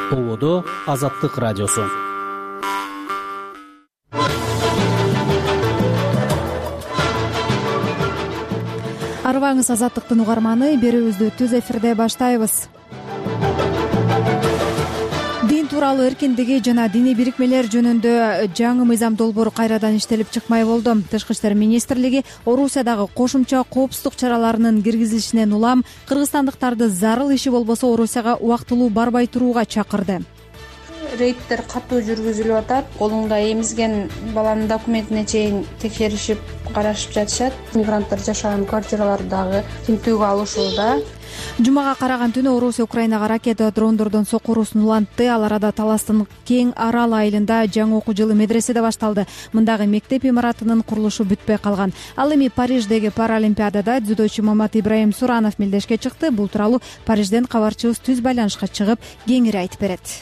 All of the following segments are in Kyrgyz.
Ободо Азаттык радиосу. Арыбаңыз Азаттыктын угарманы, берүүбүздү түз эфирде баштайбыз. Дин тууралуу эркиндиги жана диний бирикмелер жөнүндө жаңы мыйзам долбоору кайрадан иштелип чыкмай болду. Тышкы иштер министрлиги Орусиядагы кошумча коопсуздук чараларынын киргизилишинен улам кыргызстандыктарды зарыл иши болбосо Орусияга убактылуу барбай турууга чакырды. Рейдтер катуу жүргүзүлүп атат. Колуңда эмизген баланын документине чейин текшеришип, карашып жатышат. Мигранттар жашаган квартиралардагы тинтүүгө алышууда. Жумага караган түнү Орусия Украинага ракета дрондордон сокурусун улантты. Ал арада Таластын кең Арал айылында жаңы окуу жылы медреседе башталды. Мындагы мектеп имаратынын курулушу бүтпөй калган. Ал эми Париждеги Паралимпиадада дзюдочу Мамат Ибраим Суранов мелдешке чыкты. Бул тууралуу Парижден кабарчыбыз түз байланышка чыгып, кеңири айтып берет.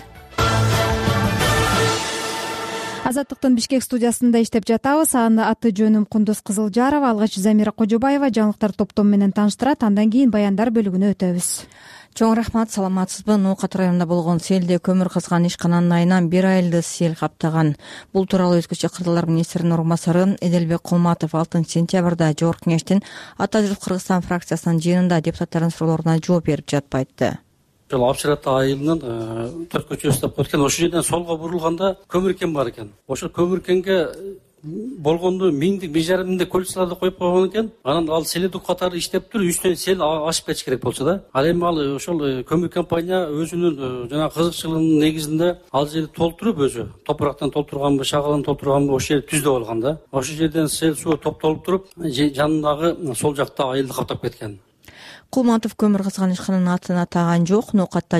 Азаттыктын Бишкек студиясында иштеп жатабыз. Анын аты жөнүм Кундуз Кызылжарова. Алгач Замира Кожобаева жаңылыктар топтому менен тааныштырат. Андан кийин баяндар бөлүгүнө өтөбүз. Чоң рахмат, саламатсызбы? Нукат районунда болгон селде көмүр казган ишкананын айынан бир айылды сел каптаган. Бул тууралуу өзгөчө кырдалар министринин орун басары Эделбек Кулматов 6-сентябрда Жогорку Кеңештин Ата Журт Кыргызстан фракциясынын жыйынында депутаттардын суроолоруна жооп берип жатып айтты. Апшырата айылынын 4 көчөсү таап кеткен. Ошол жерден солго бурулганда көмүркен бар экен. Ошол көмүркенге болгонду 1000-1500 миңдей кольцолорду коюп койгон экен. Анан ал селедук катары иштеп туруп, үстүнөн сел ашып кетиш керек болчу да. Ал эми ал ошол көмүр компания өзүнүн жана кызыкчылыгынын негизинде ал жерди толтуруп, өзү топурактан толтурганбы, шагалдан толтурганбы, ошол жерди түздөп алган да. Ошол жерден сел суу топтолуп туруп, жанындагы сол жакта айылды каптап кеткен. Кулматов көмүр казган ишкананын атын атаган жок. Нукатта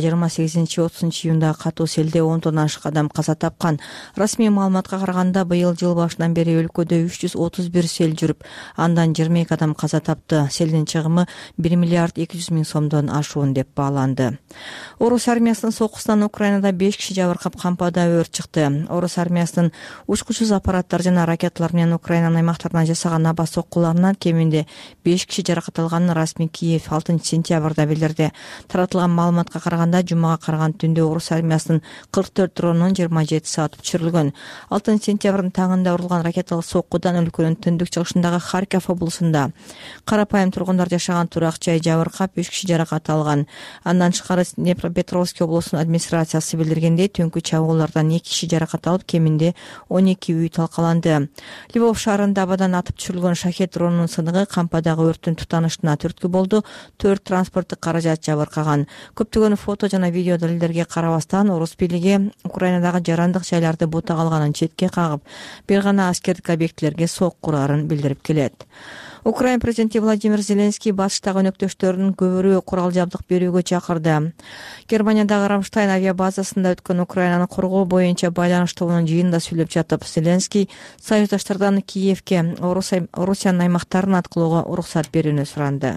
28-30 июнда катуу селде 10 тонна ашык адам каза тапкан. Расмий маалыматка караганда быйыл жыл башынан бери өлкөдө 331 сел жүрүп, андан 22 адам каза тапты. Селдин чыгымы 1 миллиард 200 миң сомдон ашуун деп бааланды. Орус армиясынын сокусунан Украинада 5 киши жабыркап, кампада өрт чыкты. Орус армиясынын учкучсуз аппараттар жана ракеталар менен Украинанын аймактарына жасаган аба соккуларынан кеминде 5 киши жаракат алганын расмий Киев 6-сентябрда билдирди. Таратылган маалыматка караганда, жумага караган түндө Орус армиясынын 44 дронунун 27 атып түшүрүлгөн. 6-сентябрдын таңында урулган ракеталык соккудан өлкөнүн түндүк чыгышындагы Харьков облусунда карапайым тургундар жашаган турак жай жабыркап, 3 киши жаракат алган. Андан тышкары Днепропетровский облусунун администрациясы билдиргендей, түнкү чабуулдардан 2 киши жаракат алып, кеминде 12 үй талкаланды. Львов шаарында абадан атып түшүрүлгөн шахет дронунун сыныгы кампадагы өрттүн тутанышына түрткү болду. 4 транспорттук каражат жабыркаган. Көптөгөн фото жана видео далилдерге карабастан, Орус бийлиги Украинадагы жарандык жайларды бута калганын четке кагып, бир гана аскердик объектилерге соккурарын билдирип келет. Украин президенти Владимир Зеленский батыштагы өнөктөштөрүнүн көбүрөөк курал жабдык берүүгө чакырды. Германиядагы Рамштайн авиабазасында өткөн Украинаны коргоо боюнча байланыш тобунун жыйынында сүйлөп жатып, Зеленский союздаштардан Киевке Орусиянын аймактарын аткылоого уруксат берүүнү суранды.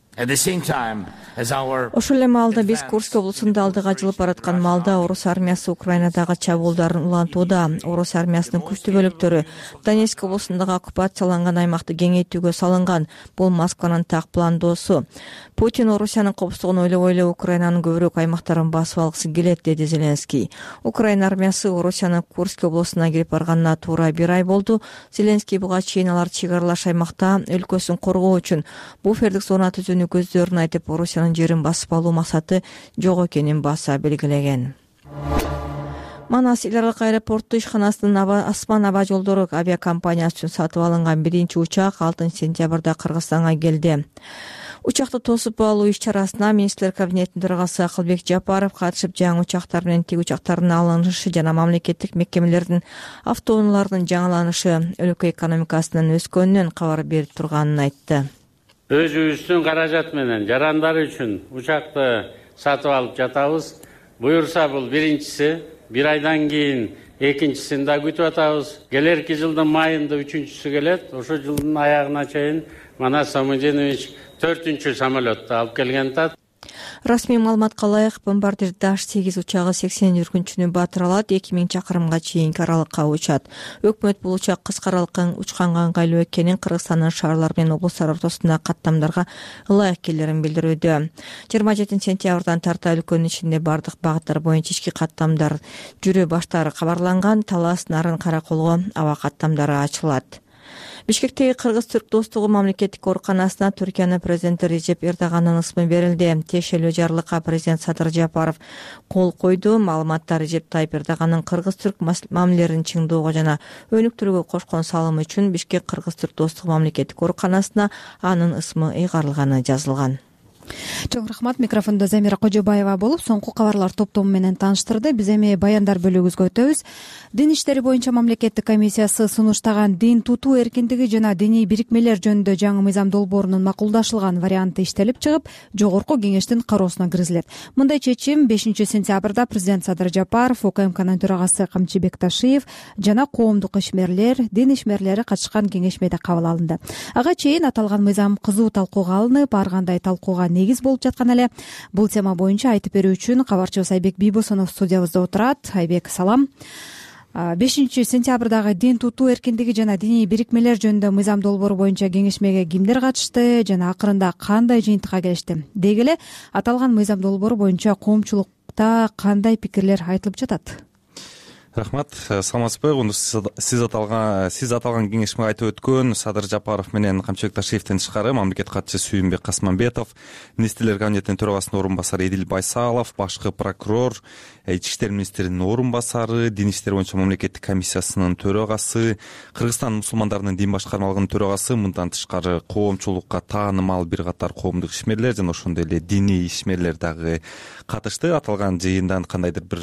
Ошол эле маалда биз Курск облусунда алдыга жылып бараткан маалда Орус армиясы Украинадагы чабуулдарын улантууда. Орус армиясынын күчтүү бөлүктөрү Донецк облусундагы оккупацияланган аймакты кеңейтүүгө салынган. Бул Москванын так пландоосу. Путин Орусиянын коопсуздугун ойлой Украинанын көбүрөөк аймактарын басып алгысы келет, деди Зеленский. Украина армиясы Орусиянын Курск облусуна кирип барганына туура 1 ай болду. Зеленский буга чейин алар чек аралаш аймакта өлкөсүн коргоо үчүн буфердик зона түзүүнү көздөрүн айтып, Орусиянын жерин басып алуу максаты жок экенин баса белгилеген. Манас эл аралык аэропорту ишканасынын асман аба жолдору авиакомпаниясы үчүн сатып алынган биринчи учак 6-сентябрда Кыргызстанга келди. Учакты тосуп алуу иш-чарасына министрлер кабинетинин төрагасы Акылбек Жапаров катышып, жаңы учактар менен тик учактардын алынышы жана мамлекеттик мекемелердин автоунааларынын жаңыланышы өлкө экономикасынын өскөнүнөн кабар берип турганын айтты. Өзүбүздүн каражат менен жарандар үчүн учакты сатып алып жатабыз. Буюрса бул биринчиси, 1 айдан кийин экинчисин да күтүп атабыз. Келерки жылдын майында үчүнчүсү келет. Ошол жылдын аягына чейин Манас Самудинович 4-самолетту алып келген тат. Расмий маалыматка ылайык бомбардир Dash-8 учагы 80 жүргүнчүнү батыра алат, 2000 чакырымга чейинки аралыкка учат. Өкмөт бул учак кыска аралыкка учканга ыңгайлуу экенин, Кыргызстандын шаарлар менен облустар ортосундагы каттамдарга ылайык экенлерин билдирүүдө. 27 сентябрдан тарта өлкөнүн ичинде бардык багыттар боюнча ички каттамдар жүрө баштаары кабарланган. Талас, Нарын, Караколго аба каттамдары ачылат. Бишкектеги Кыргыз-Түрк достугу мамлекеттик ооруканасына Түркиянын президенти Режеп Эрдоганын ысмы берилди. Тиешелүү жарлыкка президент Садыр Жапаров кол койду. Маалыматта Режеп Тайып Эрдоганын Кыргыз-Түрк мамилелерин чыңдоого жана өнүктүрүүгө кошкон салымы үчүн Бишкек Кыргыз-Түрк достугу мамлекеттик ооруканасына анын ысмы ыйгарылганы жазылган. Чоң рахмат. Микрофондо Замира Кожобаева болуп, соңку кабарлар топтому менен тааныштырды. Биз эми баяндар бөлүгүбүзгө өтөбүз. Дин иштери боюнча мамлекеттик комиссиясы сунуштаган дин тутуу эркиндиги жана диний бирикмелер жөнүндө жаңы мыйзам долбоорунун макулдашылган варианты иштелип чыгып, жогорку кеңештин кароосуна киргизилет. Мындай чечим 5 сентябрда президент Садыр Жапаров, УКМКнын төрагасы Камчыбек Ташиев жана коомдук ишмерлер, дин ишмерлери катышкан кеңешмеде кабыл алынды. Ага чейин аталган мыйзам кызуу талкууга алынып, ар кандай талкууга негиз болуп жаткан эле. Бул тема боюнча айтып берүү үчүн кабарчыбыз Айбек Бийбосонов студиябызда отурат. Айбек, салам. 5 сентябрдагы дин тутуу эркиндиги жана диний бирикмелер жөнүндө мыйзам долбоору боюнча кеңешмеге кимдер катышты жана акырында кандай жыйынтыкка келишти? Деги эле аталган мыйзам долбоору боюнча коомчулукта кандай пикирлер айтылып жатат? Рахмат, саламатсызбы? Сиз аталган кеңешмеге айтып өткөн Садыр Жапаров менен Камчыбек Ташиевден тышкары мамлекет катчысы Сүйүнбек Касманбетов, министрлер кабинетинин төрагасынын орун басары Эдил Байсалов, башкы прокурор, Ички иштер министринин орун басары, дин иштери боюнча мамлекеттик комиссиясынын төрагасы, Кыргызстан мусулмандарынын дин башкармалыгынын төрагасы, мындан тышкары коомчулукка таанымал бир катар коомдук ишмерлер жана ошондой эле диний ишмерлер дагы катышты. Аталган жыйындан кандайдыр бир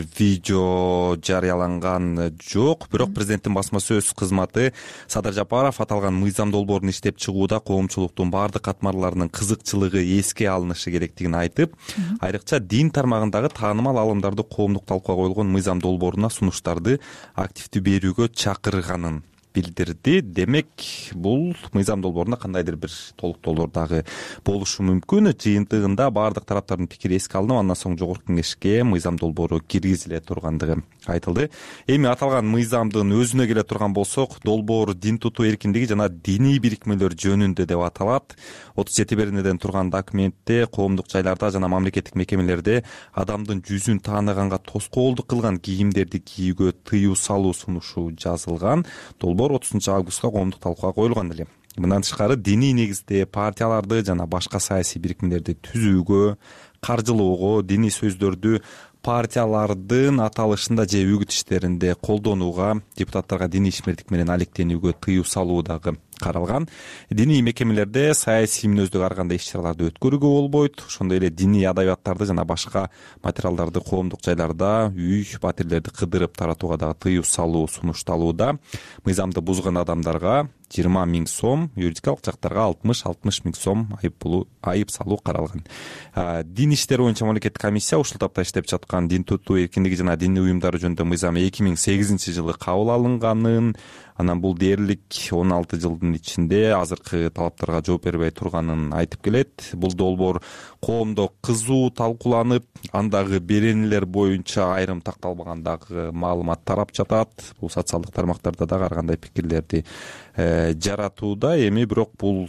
видео жарыяланган жок, бирок президенттин басма сөз кызматы Садыр Жапаров аталган мыйзам долбоорун иштеп чыгууда коомчулуктун бардык катмарларынын кызыкчылыгы эске алынышы керектигин айтып, айрыкча дин тармагындагы таанымал алымдарды коомдук талкууга коюлгон мыйзам долбооруна сунуштарды активдүү берүүгө чакырганын билдирди. Демек, бул мыйзам долбоорунда кандайдыр бир толуктоолор дагы болушу мүмкүн. Жыйынтыгында бардык тараптардын пикири эске алынып, андан соң жогорку кеңешке мыйзам долбоору киргизиле тургандыгы айтылды. Эми аталган мыйзамдын өзүнө келе турган болсок, долбоор дин тутуу эркиндиги жана диний бирикмелер жөнүндө деп аталат. 37 беренеден турган документте коомдук жайларда жана мамлекеттик мекемелерде адамдын жүзүн тааныганга тоскоолдук кылган кийимдерди кийүүгө тыюу салуу сунушу жазылган. Долбоор 30 августка коомдук талкууга коюлган эле. Мындан тышкары диний негизде партияларды жана башка саясий бирикмелерди түзүүгө, каржылоого, диний сөздөрдү партиялардын аталышында же үгүт иштеринде колдонууга, депутаттарга диний ишмердик менен алектенүүгө тыюу салуу дагы каралган. Диний мекемелерде саясий мүнөздөгү ар кандай иш-чараларды өткөрүүгө болбойт. Ошондой эле диний адабияттарды жана башка материалдарды коомдук жайларда үй батирлерди кыдырып таратууга дагы тыюу салуу сунушталууда. Мыйзамды бузган адамдарга 20 000 сом, юридикалык жактарга 60 000 сом айып салуу каралган. Дин иштери боюнча мамлекеттик комиссия ушул тапта иштеп жаткан дин тутуу эркиндиги жана диний уюмдары жөнүндө мыйзам 2008 жылы кабыл алынганын, анан бул дээрлик 16 жылдын ичинде азыркы талаптарга жооп бербей турганын айтып келет. Бул долбоор коомдо кызуу талкууланып, андагы беренелер боюнча айрым такталбагандагы маалымат тарап жатат. Бул социалдык тармактарда дагы ар кандай пикирлерди жаратууда. Эми бирок бул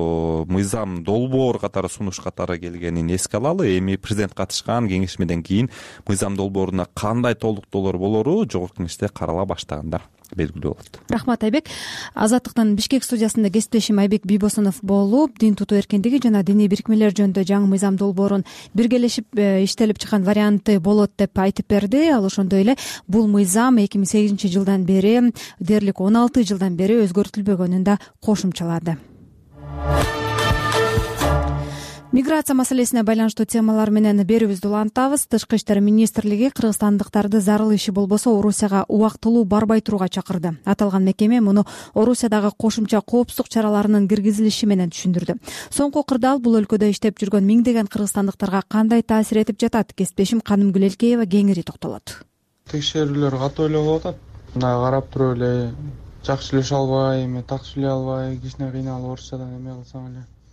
мыйзам долбоор катары сунуш катары келгенин эске алалы. Эми президент катышкан кеңешмеден кийин мыйзам долбооруна кандай толуктоолор болору жогорку кеңеште карала баштаганда белгилүү болот. Рахмат, Айбек. Азаттыктын Бишкек студиясында кесиптешим Айбек Бийбосонов болуп, дин тутуу эркиндиги жана диний бирикмелер жөнүндө жаңы мыйзам долбоорун биргелешип иштелип чыккан варианты болот деп айтып берди. Ал ошондой эле бул мыйзам 2008 жылдан бери, дээрлик 16 жылдан бери өзгөртүлбөгөнүн да кошумчалады. Миграция маселесине байланыштуу темалар менен берүүбүздү улантабыз. Тышкы иштер министрлиги кыргызстандыктарды зарыл иши болбосо Орусияга убактылуу барбай турууга чакырды. Аталган мекеме муну Орусиядагы кошумча коопсуздук чараларынын киргизилиши менен түшүндүрдү. Соңку кырдаал бул өлкөдө иштеп жүргөн миңдеген кыргызстандыктарга кандай таасир этип жатат? Кесиптешим Канымгүл Элкеева кеңири токтолот. Текшерүүлөр катуу эле болуп атат. Мына карап туруп эле жакшы үлүш албай, таксы үлө албай, кичине кыйналып Орусиядан эме кылсаң эле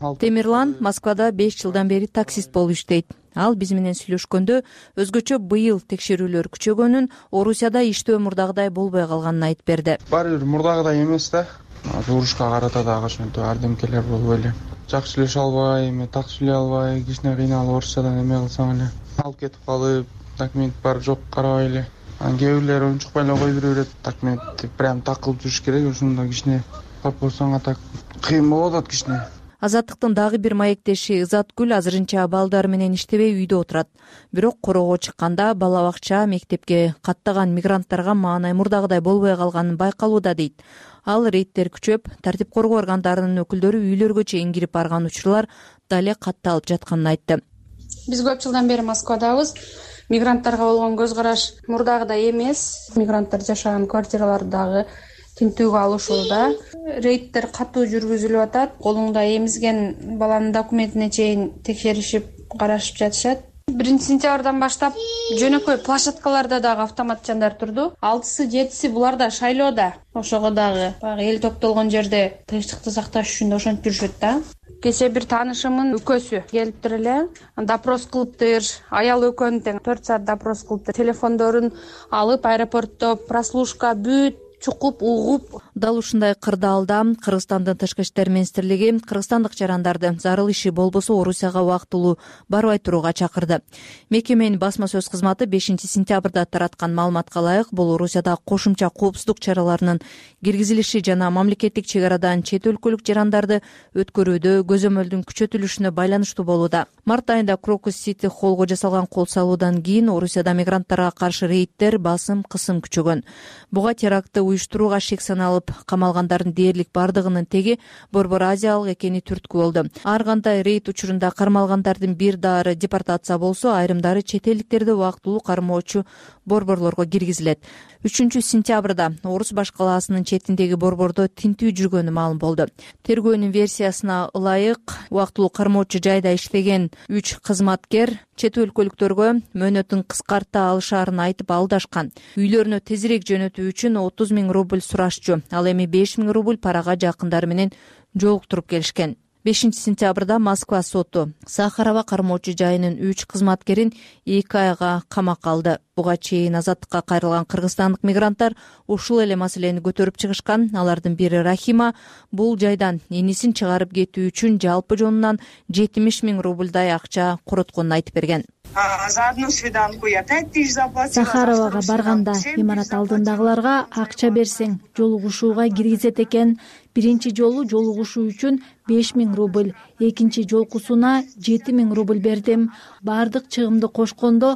Темирлан Москвада 5 жылдан бери таксист болуп иштейт. Ал биз менен сүйлөшкөндө өзгөчө быйыл текшерүүлөр күчөгөнүн, Орусияда иштөө мурдагыдай болбой калганын айтып берди. Баары бир мурдагыдай эмес да. Жуурушка карата дагы ошентип ардемкелер болуп эле. Жакшы сүйлөшө албай, эми так сүйлөй албай, кичине кыйналып орусчадан эме кылсаң эле алып кетип калып, документ бар жок карабай эле. Кээ бирлери унчукпай эле кой берет. Документти прям так кылып жүрүш керек. Ошондо кичине тап болсоң так кыйын болуп атат кичине. Азаттыктын дагы бир маектеши Ызаткүл азырынча балдары менен иштебей үйдө отурат. Бирок короого чыкканда бала бакча, мектепке каттаган мигранттарга маанай мурдагыдай болбой калганын байкалууда дейт. Ал рейдтер күчөп, тартип коргоо органдарынын өкүлдөрү үйлөргө чейин кирип барган учурлар дале катталып жатканын айтты. Биз көп жылдан бери Москвадабыз. Мигранттарга болгон көз караш мурдагыдай эмес. Мигранттар жашаган квартираларды дагы тинтүүгө алышууда. Рейдтер катуу жүргүзүлүп атат. Колуңда эмизген баланын документине чейин текшеришип, карашып жатышат. 1-сентябрдан баштап жөнөкөй площадкаларда дагы автоматчандар турду. 6-7 булар да шайлоодо. Ошого дагы баягы эл топтолгон жерде тынчтыкты сакташ үчүн ошентип жүрүшөт да. Кече бир таанышымдын өкөсү келиптир эле, допрос кылыптыр. Аял экөөнү тең 4 саат допрос кылыптыр. Телефондорун алып аэропортто прослушка бүт чукуп, угуп. Дал ушундай кырдаалда Кыргызстандын Тышкы иштер министрлиги кыргызстандык жарандарды зарыл иши болбосо Орусияга убактылуу барбай турууга чакырды. Мекеменин басма сөз кызматы 5-сентябрда тараткан маалыматка ылайык, бул Орусияда кошумча коопсуздук чараларынын киргизилиши жана мамлекеттик чек арадан чет өлкөлүк жарандарды өткөрүүдө көзөмөлдүн күчөтүлүшүнө байланыштуу болууда. Март айында Крокус Сити холлго жасалган кол салуудан кийин Орусияда мигранттарга каршы рейдтер, басым, кысым күчөгөн. Буга терактты уюштурууга шек саналып камалгандардын дээрлик бардыгынын теги Борбор Азиялык экени түрткү болду. Ар кандай рейд учурунда кармалгандардын бир даары депортация болсо, айрымдары чет элдиктерди убактылуу кармоочу борборлорго киргизилет. 3-сентябрда Орус баш калаасынын четиндеги борбордо тинтүү жүргөнү маалым болду. Тергөөнүн версиясына ылайык, убактылуу кармоочу жайда иштеген 3 кызматкер чет өлкөлүктөргө мөөнөтүн кыскарта алышаарын айтып алдашкан. Үйлөрүнө тезирээк жөнөтүү үчүн 30 000 рубль сурашчу. Ал эми 5 000 рубль парага жакындары менен жолуктуруп келишкен. 5-сентябрда Москва соту Сахарова кармоочу жайынын 3 кызматкерин 2 айга камакка алды. Буга чейин азаттыкка кайрылган кыргызстандык мигранттар ушул эле маселени көтөрүп чыгышкан. Алардын бири Рахима бул жайдан энисин чыгарып кетүү үчүн жалпы жонунан 70 000 рубльдай акча коротконун айтып берген. За одну свиданку я 5 000 заплатила. Сахаровага барганда имарат алдындагыларга акча берсең жолугушууга киргизет экен. Биринчи жолу жолугушуу үчүн 5 000 рубль, экинчи жолкусуна 7 000 рубль бердим. Бардык чыгымды кошкондо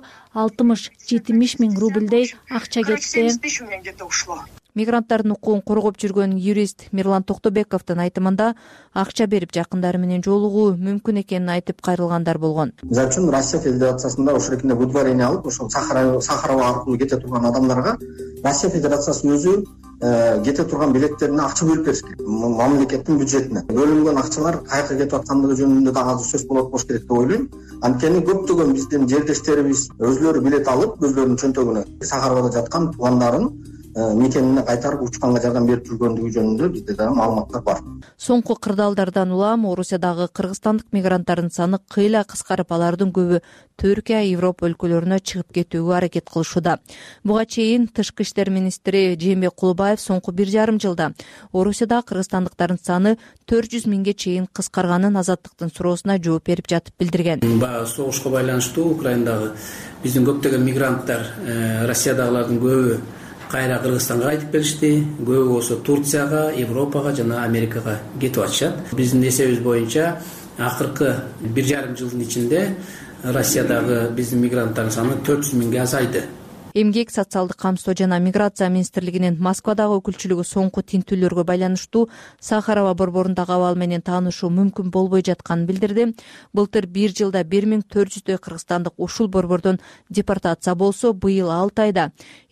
60-70 000 рубльдей акча кетти. Мигранттардын укугун коргоп жүргөн юрист Мирлан Токтобековдун айтымында акча берип жакындары менен жолугуу мүмкүн экенин айтып кайрылгандар болгон. За үчүн Россия Федерациясында ошол эркинде выдворение алып, ошол Сахарова аркылуу кете турган адамдарга Россия Федерациясы өзү кете турган билеттерине акча бөлүп бериш керек. Мамлекеттин бюджетине бөлүнгөн акчалар кайерге кетип аткандыгы жөнүндө да азыр сөз болот болуш керек деп ойлойм. Анткени көптөгөн биздин жердештерибиз өзлөрү билет алып, өзлөрүнүн чөнтөгүнө Сахаровада жаткан туугандарын мекенине кайтарып учканга жардам берип жүргөндүгү жөнүндө бизде да маалыматтар бар. Соңку кырдаалдардан улам Орусиядагы кыргызстандык мигранттардын саны кыйла кыскарып, алардын көбү Түркия, Европа өлкөлөрүнө чыгып кетүүгө аракет кылышууда. Буга чейин Тышкы иштер министри Жээнбек Кулубаев соңку 1,5 жылда Орусияда кыргызстандыктардын саны 400 000ге чейин кыскарганын Азаттыктын суроосуна жооп берип жатып билдирген. Баягы согушка байланыштуу Украинадагы биздин көптөгөн мигранттар Россиядагылардын көбү кайра Кыргызстанга кайтып келишти. Көбү болсо Турцияга, Европага жана Америкага кетип атышат. Биздин эсебибиз боюнча акыркы 1,5 жылдын ичинде Россиядагы биздин мигранттардын саны 400 000ге азайды. Эмгек, социалдык камсоо жана миграция министрлигинин Москвадагы өкүлчүлүгү соңку тинтүүлөргө байланыштуу Сахарова борборундагы абал менен таанышуу мүмкүн болбой жатканын билдирди. Былтыр 1 жылда 1400 кыргызстандык ушул борбордон депортация болсо, быйыл 6 айда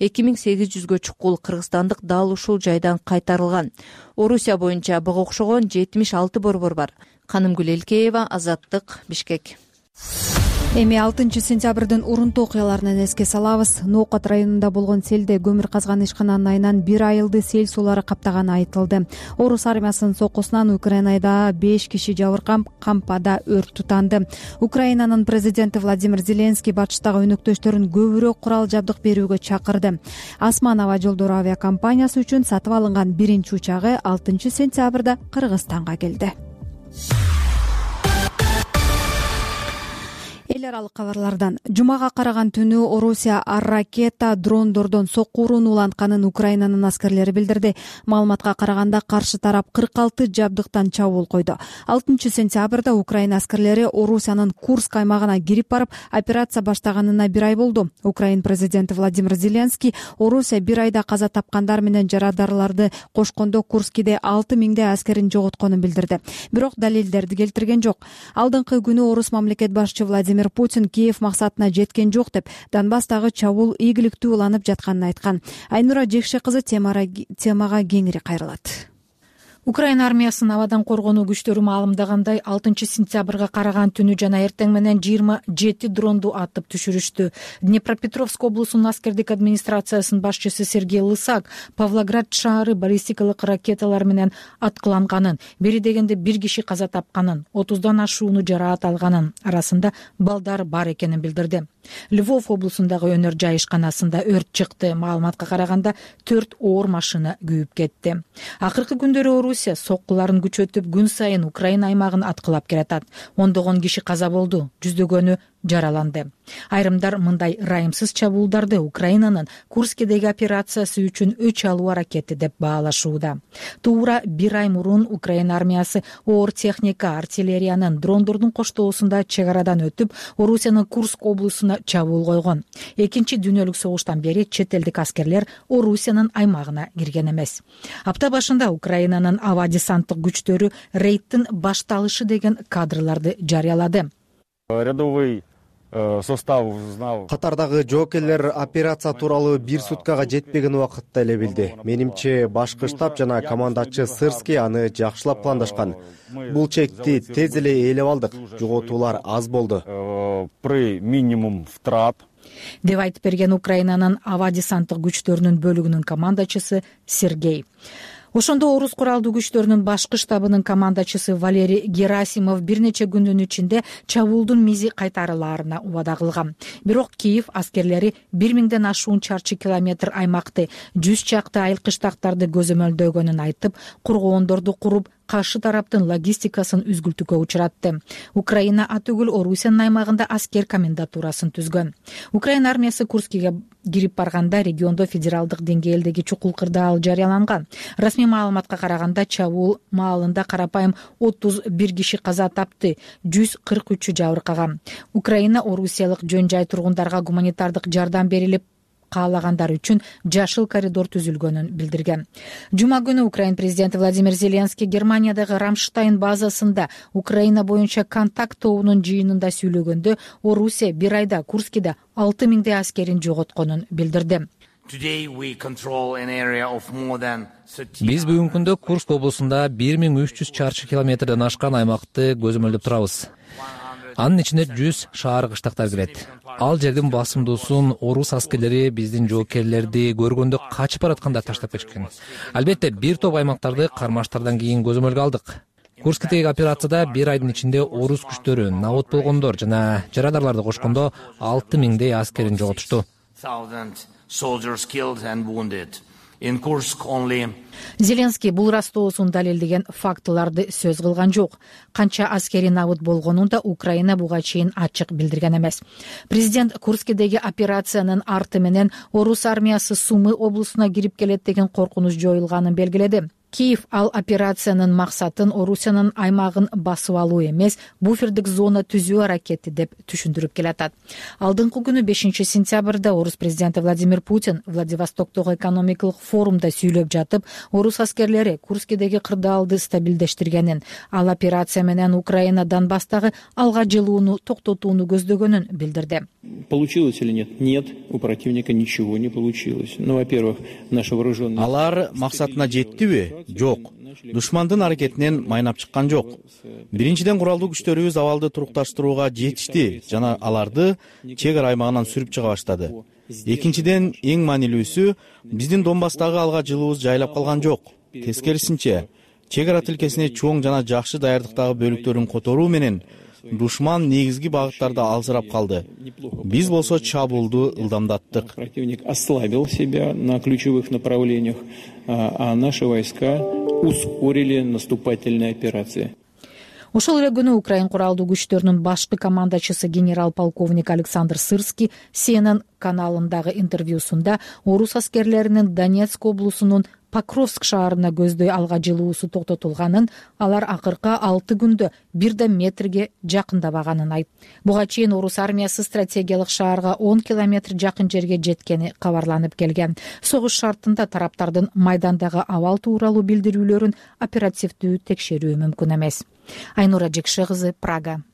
2800 чукул кыргызстандык дал ушул жайдан кайтарылган. Орусия боюнча буга окшогон 76 борбор бар. Канымгүл Элкеева, Азаттык, Бишкек. Эми 6-сентябрдын урунтуу окуяларынан эске салабыз. Ноокат районунда болгон селде көмүр казган ишкананын айынан 1 айылды сел суулары каптаганы айтылды. Орус армиясынын сокусунан Украинада 5 киши жабыркап, кампада өрт тутанды. Украинанын президенти Владимир Зеленский батыштагы өнөктөштөрүн көбүрөөк курал жабдык берүүгө чакырды. Асман аба жолдору авиакомпаниясы үчүн сатып алынган биринчи учагы 6-сентябрда Кыргызстанга келди. Эл аралык кабарлардан жумага караган түнү Орусия ракета дрондордон сокку уруун улантканын Украинанын аскерлери билдирди. Маалыматка караганда каршы тарап 46 жабдыктан чабуул койду. 6-сентябрда Украина аскерлери Орусиянын Курск аймагына кирип барып, операция баштаганына 1 ай болду. Украин президенти Владимир Зеленский Орусия 1 айда каза тапкандар менен жарадарларды кошкондо Курскиде 6000 аскерин жоготконун билдирди. Бирок далилдерди келтирген жок. Алдыңкы күнү Орус мамлекет башчы Владимир Путин Киев максатына жеткен жок деп Донбасстагы чабуул ийгиликтүү уланып жатканын айткан. Айнура Жекше кызы темага кеңири кайрылат. Украина армиясынын абадан коргонуу күчтөрү маалымдагандай 6-сентябрга караган түнү жана эртең менен 27 дронду атып түшүрүштү. Днепропетровск облусунун аскердик администрациясынын башчысы Сергей Лысак Павлоград шаары баллистикалык ракеталар менен аткыланганын, бери дегенде 1 киши каза тапканын, 30дан ашууну жараат алганын, арасында балдар бар экенин билдирди. Львов облусундагы өнөр жай ишканасында өрт чыкты. Маалыматка караганда 4 оор машина күйүп кетти. Акыркы күндөрү Орусия соккуларын күчөтүп күн сайын Украина аймагын аткылап келатат. Ондогон киши каза болду, жүздөгөнү жараланды. Айрымдар мындай райымсыз чабуулдарды Украинанын Курскедеги операциясы үчүн өч алуу аракети деп баалашууда. Туура 1 ай мурун Украина армиясы оор техника, артиллериянын дрондордун коштоосунда чек арадан өтүп, Орусиянын Курск облусуна чабуул койгон. Экинчи дүйнөлүк согуштан бери чет элдик аскерлер Орусиянын аймагына кирген эмес. Апта башында Украинанын аба десанттык күчтөрү рейдтин башталышы деген кадрларды жарыялады. Рядовый состав знал. Катардагы жоокерлер операция тууралуу 1 суткага жетпеген убакытта эле билди. Менимче башкы штаб жана командачы Сырский аны жакшылап пландашкан. Бул чекти тез эле ээлеп алдык. Жоготуулар аз болду. При минимум втрат деп айтып берген Украинанын аба десанттык күчтөрүнүн бөлүгүнүн командачысы Сергей. Ошондо орус куралдуу күчтөрүнүн башкы штабынын командачысы Валерий Герасимов бир нече күндүн ичинде чабуулдун мизи кайтарылаарына убада кылган. Бирок Киев аскерлери 1000ден ашуун чарчы километр аймакты 100 чакты айылкыштактарды көзөмөлдөгөнүн айтып, коргоондорду куруп, каршы тараптын логистикасын үзгүлтүүгө учуратты. Украина атүгүл Орусиянын аймагында аскер комендатурасын түзгөн. Украина армиясы Курскиге кирип барганда региондо федералдык деңгээлдеги чукул кырдаал жарыяланган. Расмий маалыматка караганда чабуул маалында карапайым 31 киши каза тапты, 143 жабыркаган. Украина орусиялык жөн жай тургундарга гуманитардык жардам берилип каалагандар үчүн жашыл коридор түзүлгөнүн билдирген. Жума күнү Украин президенти Владимир Зеленский Германиядагы Рамштайн базасында Украина боюнча контакт тобунун жыйынында сүйлөгөндө Орусия 1 айда Курскиде 6000 аскерин жоготконун билдирди. Биз бүгүнкү күндө Курск облусунда 1300 чарчы километрден ашкан аймакты көзөмөлдөп турабыз. Анын ичине 100 шаар кыштактар кирет. Ал жердин басымдуусун орус аскерлери биздин жоокерлерди көргөндө качып баратканда таштап кеткен. Албетте, бир топ аймактарды кармаштардан кийин көзөмөлгө алдык. Курскидеги операцияда 1 айдын ичинде орус күчтөрү набут болгондор жана жарадарларды кошкондо 6000 аскерин жоготушту. Зеленский бул растоосун далилдеген фактыларды сөз кылган жок. Канча аскери набыт болгонун да Украина буга чейин ачык билдирген эмес. Президент Курскидеги операциянын арты менен орус армиясы Сумы облусуна кирип келет деген коркунуч жоюлганын белгиледи. Киев ал операциянын максатын Орусиянын аймагын басып алуу эмес, буфердик зона түзүү аракети деп түшүндүрүп келатат. Алдыңкы күнү 5-сентябрда орус президенти Владимир Путин Владивостоктогу экономикалык форумда сүйлөп жатып, орус аскерлери Курскидеги кырдаалды стабилдештиргенин, ал операция менен Украина Донбасстагы алга жылууну токтотууну көздөгөнүн билдирди. Получилось или нет? Нет, у противника ничего не получилось. Во-первых, наши вооруженные... Алар максатына жеттиби? Жок. душмандын аракетинен майнап чыккан жок. Биринчиден куралдуу күчтөрүбүз абалды турукташтырууга жетишти жана аларды чек ара аймагынан сүрүп чыга баштады. Экинчиден эң маанилүүсү биздин Донбасстагы алга жылуубуз жайлап калган жок. Тескерисинче, чек ара тилкесине чоң жана жакшы даярдыктагы бөлүктөрүн которуу менен душман негизги багыттарда алсырап калды. Биз болсо чабуулду ылдамдаттык. Противник ослабил себя на ключевых направлениях, а наши войска ускорили наступательные операции. Ошол эле күнү Украин куралдуу күчтөрүнүн башкы командачысы генерал-полковник Александр Сырский CNN каналындагы интервьюсунда орус аскерлеринин Донецк облусунун Покровск шаарына көздөй алга жылуусу токтотулганын, алар акыркы 6 күндө 1 метрге жакындабаганын айтты. Буга чейин орус армиясы стратегиялык шаарга 10 километр жакын жерге жеткени кабарланып келген. Согуш шартында тараптардын майдандагы абал тууралуу билдирүүлөрүн оперативдүү текшерүү мүмкүн эмес. Айнура Жекше кызы, Прага.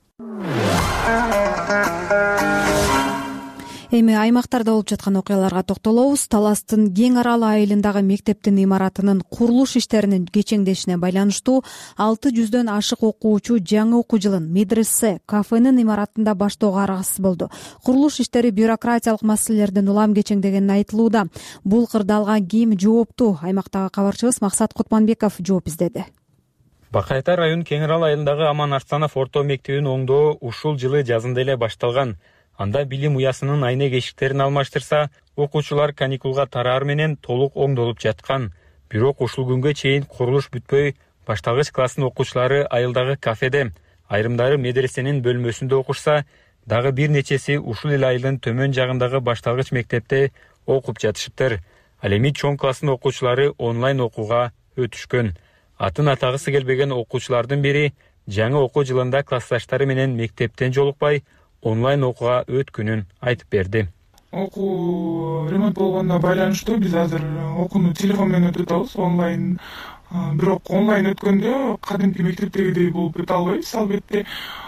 Эми аймактарда болуп жаткан окуяларга токтолобуз. Таластын Кең Арал айылындагы мектептин имаратынын курулуш иштеринин кечеңдешине байланыштуу 600дөн ашык окуучу жаңы окуу жылын медресе, кафенин имаратында баштоого аргасыз болду. Курулуш иштери бюрократиялык маселелерден улам кечеңдегени айтылууда. Бул кырда алган ким жоопту? Аймактагы кабарчыбыз Максат Кутманбеков жооп издеди. Бакай Ата район Кең Арал айылындагы Аман Арстанов орто мектебин оңдоо ушул жылы жазында эле башталган. Анда билим уясынын айнек эшиктерин алмаштырса, окуучулар каникулга тараар менен толук оңдолуп жаткан. Бирок ушул күнгө чейин курулуш бүтпөй, башталгыч класстын окуучулары айылдагы кафеде, айрымдары медресенин бөлмөсүндө окушса, дагы бир нечеси ушул эле айылдын төмөн жагындагы башталгыч мектепте окуп жатышыптыр. Ал эми чоң класстын окуучулары онлайн окууга өтүшкөн. Атын атагысы келбеген окуучулардын бири жаңы окуу жылында классташтары менен мектептен жолукпай, онлайн окууга өткөнүн айтып берди. Окуу ремонт болгонуна байланыштуу биз азыр окууну телефон менен өтүп атабыз, онлайн. Бирок онлайн өткөндө кадимки мектептегидей болуп өтө албайбыз. Албетте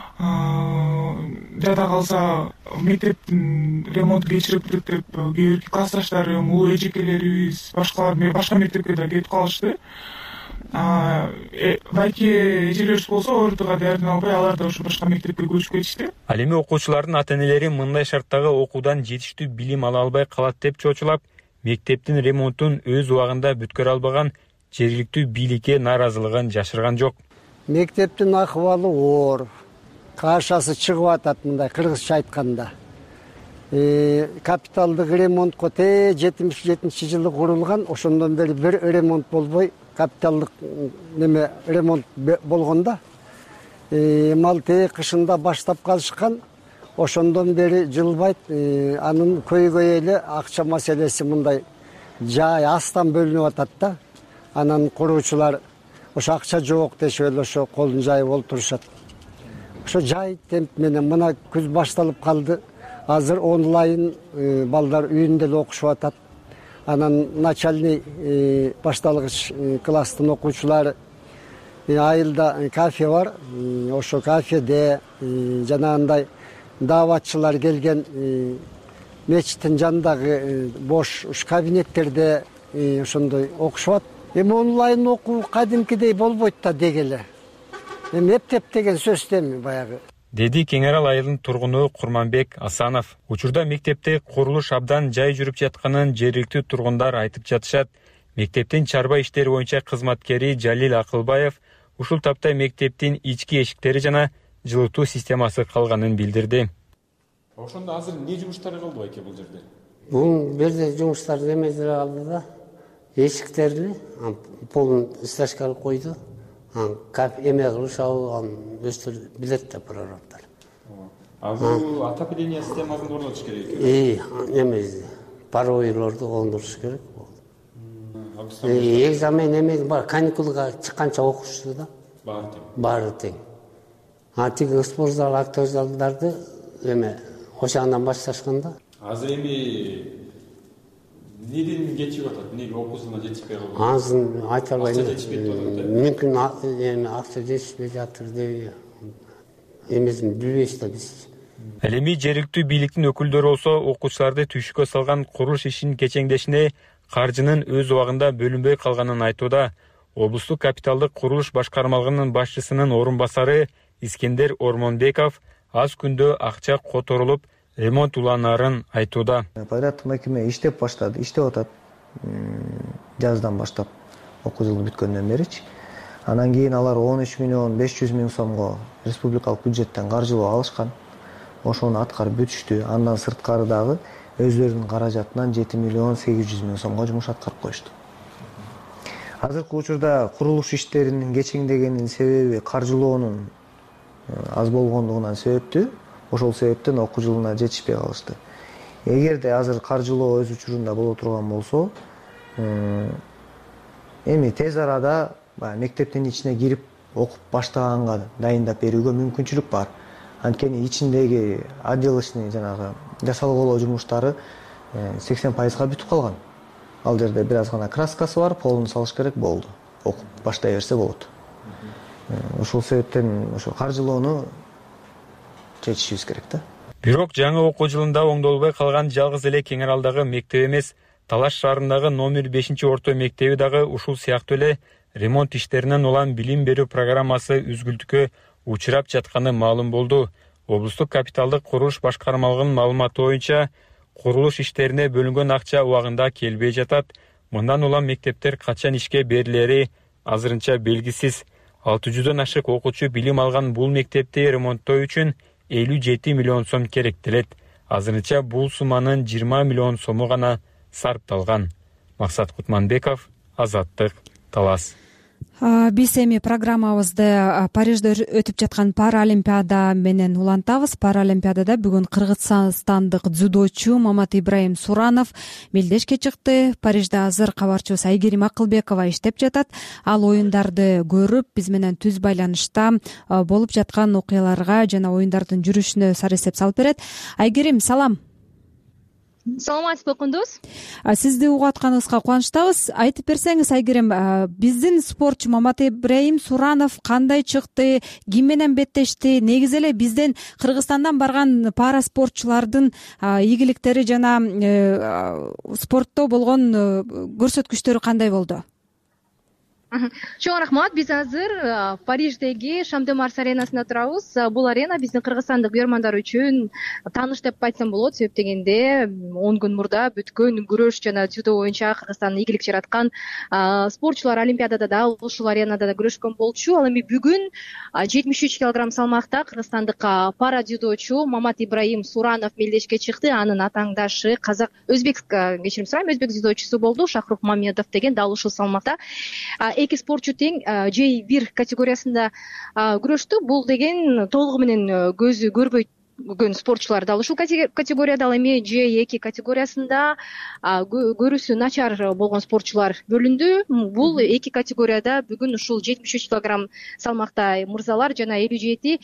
жада калса мектептин ремонту кечириптир деп кээ бирки классташтарым, улуу эжекелерибиз башка мектепке да кетип калышты. Байки эжелерибиз болсо ортого даярдана албай, алар да ошо башка мектепке көчүп кетишти. Ал эми окуучулардын ата-энелери мындай шарттагы окуудан жетиштүү билим ала албай калат деп чочулап, мектептин ремонтун өз убагында бүткөрө албаган жергиликтүү бийликке нааразылыгын жашырган жок. Мектептин акыбалы оор, кашасы чыгып атат, мындай кыргызча айтканда. Капиталдык ремонтко 77-жылы курулган, ошондон бери бир ремонт болбой, капиталдык ремонт болгондо малты кышында баштап калышкан, ошондон бери жылбайт. Анын көйгөй эле акча маселеси мындай жай астан бөлүнүп атат да. Анан куруучулар ошо акча жок дешип эле ошо колун жайып олтурушат. Ошо жай темп менен мына күз башталып калды. Азыр онлайн балдар үйүндө эле окушуп атат. Анан начальный башталгыч класстын окуучулары айылда кафе бар. Ошо кафеде жанагындай дааватчылар келген мечиттин жанындагы бош кабинеттерде ошондой окушат. Эми онлайн окуу кадимкидей болбойт да дегеле. Эми эптеп деген сөз эми баягы. Деди Кең Арал айылынын тургуну Курманбек Асанов. Учурда мектепте курулуш абдан жай жүрүп жатканын жергиликтүү тургундар айтып жатышат. Мектептин чарба иштери боюнча кызматкери Жалил Акылбаев ушул тапта мектептин ички эшиктери жана жылытуу системасы калганын билдирди. Ошондо азыр эмне жумуштар калды байке бул жерде? Бул жерде жумуштар эмелер калды да. Эшиктерди полун стяжка койду. Эме кылышабы өстөр билет да прорабдар. Азыр отопление системасын орнотуш керек. Эме паройлорду кондуруш керек. Экзамен эме бар, каникулга чыкканча окушту да. Баары тең. Тиги спортзал, актер залдарды эме ошондон башташканда. Азыр эми неден кетип атат? Неге окуусуна жетишпей калды? Азыр айта албайм. Мүмкүн акча жетишпей жатыр деп эмесин билбейбиз да биз. Ал эми жергиликтүү бийликтин өкүлдөрү болсо окуучуларды түйшүккө салган курулуш ишинин кечеңдешине каржынын өз убагында бөлүнбөй калганын айтууда. облустук капиталдык курулуш башкармалыгынын башчысынын орун басары Искендер Ормонбеков аз күндө акча которулуп ремонт уланаарын айтууда. Подряддык мекеме иштеп баштады, иштеп атат. Жаздан баштап окуу жылы бүткөндөн беричи. Анан кийин алар 13.500.000 сомго республикалык бюджеттен каржылоо алышкан. Ошону аткарып бүтүштү. Андан сырткары дагы өздөрүнүн каражатынан 7.800.000 сомго жумуш аткарып коюшту. Азыркы учурда курулуш иштеринин кечиңдегенин себеби каржылоонун аз болгондугунан себептүү. Ошол себептен окуу жылына жетишпей калышты. Эгерде азыр каржылоо өз учурунда боло турган болсо, эми тез арада мектептин ичине кирип окуп баштаганга дайындап берүүгө мүмкүнчүлүк бар. Анткени ичиндеги отделочный жанагы жасалгылоо жумуштары 80%га бүтүп калган. Ал жерде бир аз гана краскасы бар, полун салыш керек болду. Окуп баштай берсе болот. Ошол себептен ошо каржылоону чечишибиз керек да. Бирок жаңы окуу жылында оңдолбой калган жалгыз эле Кең Аралдагы мектеп эмес, Талаш шаарындагы номер 5-орто мектеби дагы ушул сыяктуу эле ремонт иштеринен улам билим берүү программасы үзгүлтүккө учурап жатканы маалым болду. Облустук капиталдык курулуш башкармалыгынын маалыматы боюнча, курулуш иштерине бөлүнгөн акча убагында келбей жатат. Мындан улам мектептер качан ишке берилери азырынча белгисиз. 600дөн ашык окуучу билим алган бул мектепти ремонттоо үчүн 57 миллион сом керектелет. Азырынча бул сумманын 20 миллион сому гана сарпталган. Максат Кутманбеков, Азаттык, Талас. Биз эми программабызды Парижде өтүп жаткан Паралимпиада менен улантабыз. Паралимпиадада бүгүн кыргызстандык дзюдочу Мамат Ибраим Суранов мелдешке чыкты. Парижде азыр кабарчыбыз Айгерим Акылбекова иштеп жатат. Ал оюндарды көрүп, биз менен түз байланышта болуп жаткан окуяларга жана оюндардын жүрүшүнө сары эсеп салып берет. Айгерим, салам. Саламатсызбы, Кундуз? Сизди угуп атканыбызга кубанычтабыз. Айтып берсеңиз, Айгерим, биздин спортчу Мамат Ибраим Суранов кандай чыкты, ким менен беттешти? Негизи эле бизден Кыргызстандан барган пара спортчулардын ийгиликтери жана спортто болгон көрсөткүчтөрү кандай болду? Чоң рахмат. Биз азыр Париждеги Шам де Марс аренасында турабыз. Бул арена биздин кыргызстандык көрөрмандар үчүн тааныш деп айтсам болот. Себеп дегенде 10 күн мурда бүткөн күрөш жана дзюдо боюнча Кыргызстанда ийгилик жараткан спортчулар Олимпиадада да ушул аренада да күрөшкөн болчу. Ал эми бүгүн 73 кг салмакта кыргызстандык пара дзюдочу Мамат Ибраим Суранов мелдешке чыкты. Анын атааңдашы өзбек дзюдочусу болду, Шахрух Мамедов деген, дал ушул салмакта. Эки спортчу тең J1 категориясында күрөштү. Бул деген толугу менен көзү көрбөйгөн спортчулар дал ушул категорияда. Ал эми J2 категориясында көрүүсү начар болгон спортчулар бөлүндү. Бул эки категорияда бүгүн ушул 73 кг салмакта мырзалар жана 57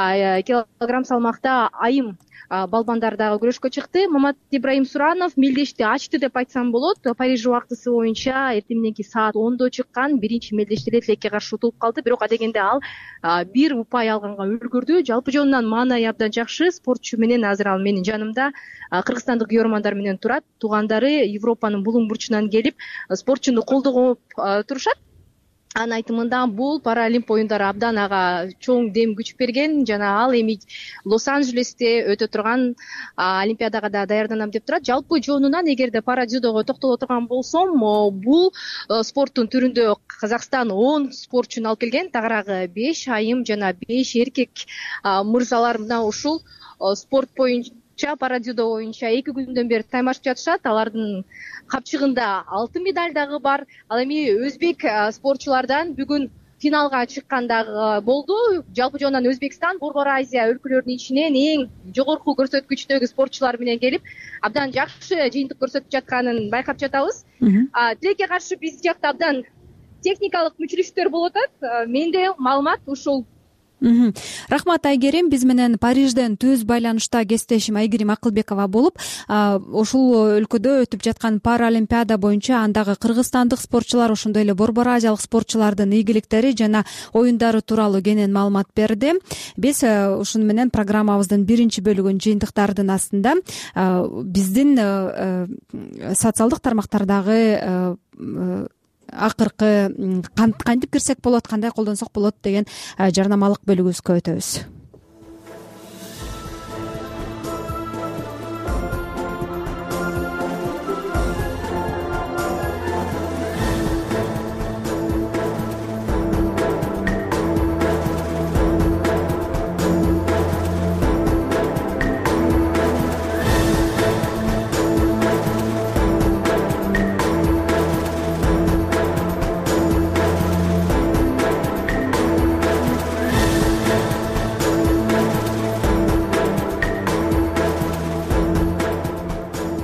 кг салмакта айым балбандар дагы күрөшкө чыкты. Мамат Ибраим Суранов мелдешти ачты деп айтсам болот. Париж убактысы боюнча эртең мененки саат 10до чыккан. Биринчи мелдеште тилекке каршы утулуп калды. Бирок адегенде ал бир упай алганга үлгүрдү. Жалпы жонунан маанайы абдан жакшы. Спортчу менен азыр ал менин жанымда кыргызстандык көрөрмандар менен турат. Туугандары Европанын булуң бурчунан келип спортчуну колдоп турушат. Анын айтымында бул Паралимп оюндары абдан ага чоң дем күч берген жана ал эми Лос-Анджелесте өтө турган Олимпиадага да даярданам деп турат. Жалпы жонунан эгерде пара дзюдого токтоло турган болсом, бул спорттун түрүндө Казакстан 10 спортчуну алып келген. Тагыраагы 5 айым жана 5 эркек мырзалар мына ушул спорт боюнча пара дзюдо боюнча 2 күндөн бери таймашып жатышат. Алардын капчыгында 6 медаль дагы бар. Ал эми өзбек спортчулардан бүгүн финалга чыккан дагы болду. Жалпы жонунан Өзбекстан Борбор Азия өлкөлөрүнүн ичинен эң жогорку көрсөткүчтөгү спортчулар менен келип, абдан жакшы жыйынтык көрсөтүп жатканын байкап жатабыз. Тилекке каршы биз жакта абдан техникалык мүчүлүштөр болуп атат. Менде маалымат ушул. Рахмат, Айгерим. Биз менен Парижден түз байланышта кесиптешим Айгерим Акылбекова болуп, ушул өлкөдө өтүп жаткан Паралимпиада боюнча андагы кыргызстандык спортчулар, ошондой эле борбор азиялык спортчулардын ийгиликтери жана оюндары тууралуу кенен маалымат берди. Биз ушуну менен программабыздын биринчи бөлүгүн жыйынтыктардын астында биздин социалдык тармактардагы акыркы кантип кирсек болот, кандай колдонсок болот деген жарнамалык бөлүгүбүзгө өтөбүз.